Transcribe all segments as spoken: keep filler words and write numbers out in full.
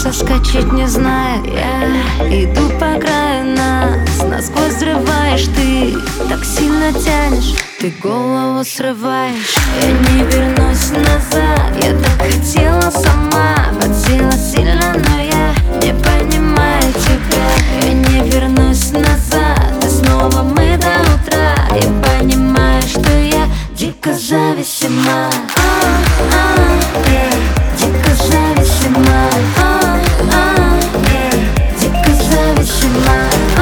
соскочить не знаю я. Иду по краю нас, насквозь взрываешь ты. Так сильно тянешь, ты голову срываешь. Я не вернусь назад, я так хотела сама. Хотела сильно, но я не понимаю тебя. Я не вернусь назад, и снова мы до утра. Я понимаю, что я дико зависима. Дико зависима. Дико зависима.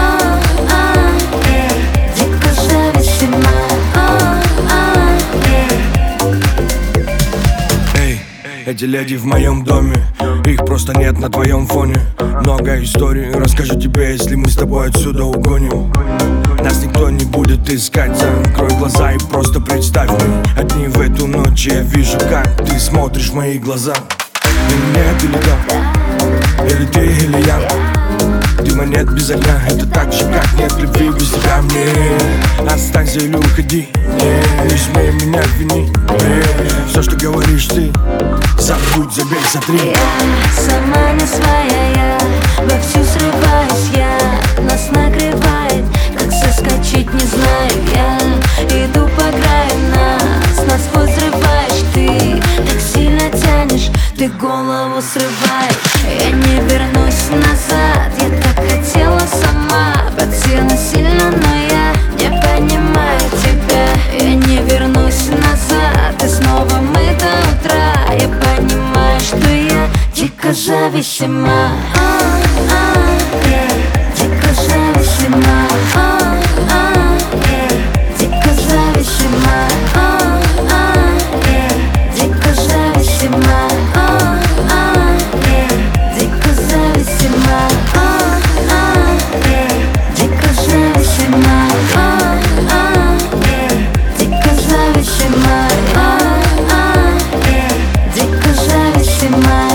Дико зависима. Эй, эти леди в моем доме, их просто нет на твоем фоне. Много историй расскажу тебе, если мы с тобой отсюда угоним. Нас никто не будет искать, закрой глаза и просто представь. Мы одни в эту ночь, я вижу, как ты смотришь в мои глаза. Или нет, или да, или ты, или я. Ты монет без огня, это так же, как нет любви без тебя мне. Останься или уходи, не, не смей меня винить. Все, что говоришь ты, забудь, забей, сотри. Я сама не своя, я вовсю срываюсь я. Нас накрывает, как соскочить не знаю я. Иду по краю нас, насквозь взрываешь ты. Так сильно тянешь, ты голову срываешь. Я не вернусь назад, я так хотела сама. Хотела сильно, но я не понимаю тебя. Я не вернусь назад, и снова мы до утра. Я понимаю, что я дико зависима. Дико зависима. Дико зависима. Дико зависима. Дико зависима. Дико зависима. Дико зависима. Дико зависима.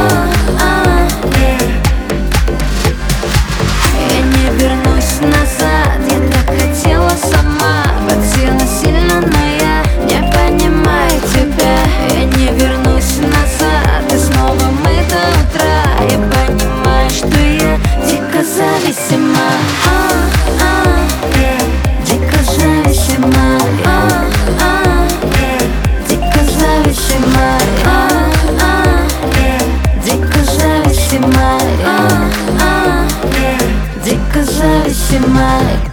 Я не вернусь назад, я так хотела сама. Хотела сильно, но я не понимаю тебя. Я не вернусь назад, и снова мы до утра. Я понимаю, что я дико зависима. Дико зависима. Дико зависима. Дико зависима. Дико зависима.